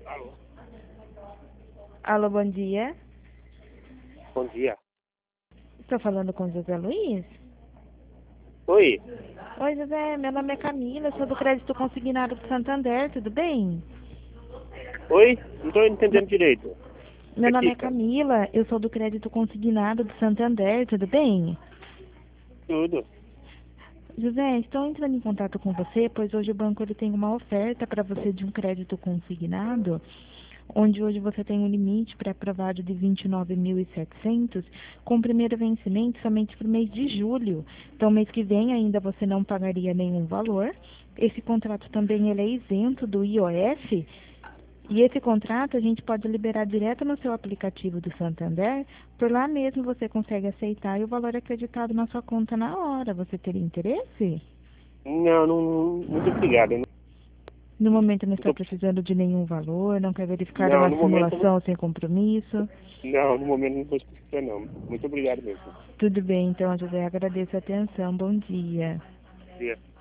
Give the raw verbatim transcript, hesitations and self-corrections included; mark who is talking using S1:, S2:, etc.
S1: Alô,
S2: Alô, bom dia.
S1: bom dia.
S2: Estou falando com o José Luiz?
S1: Oi,
S2: Oi, José, meu nome é Camila, sou do Crédito Consignado do Santander, tudo bem?
S1: oi, não estou
S2: Me-
S1: entendendo direito.
S2: Meu nome é
S1: Repita.
S2: Camila, eu sou do Crédito Consignado do Santander, tudo bem?
S1: Tudo.
S2: José, estou entrando em contato com você, pois hoje o banco ele tem uma oferta para você de um crédito consignado, onde hoje você tem um limite pré-aprovado de vinte e nove mil e setecentos, com primeiro vencimento somente para o mês de julho. Então, mês que vem ainda você não pagaria nenhum valor. Esse contrato também ele é isento do I O F. E esse contrato a gente pode liberar direto no seu aplicativo do Santander. Por lá mesmo você consegue aceitar e o valor é acreditado na sua conta na hora. Você teria interesse?
S1: Não, não, muito obrigado. Eu
S2: No momento não
S1: Não,
S2: está
S1: tô,
S2: precisando de nenhum valor, não quer verificar
S1: não,
S2: uma
S1: no momento, eu
S2: simulação sem compromisso.
S1: não, não, no momento não estou precisando, não. Muito obrigado mesmo.
S2: Tudo bem, então, José, agradeço a atenção. Bom dia.
S1: Bom dia.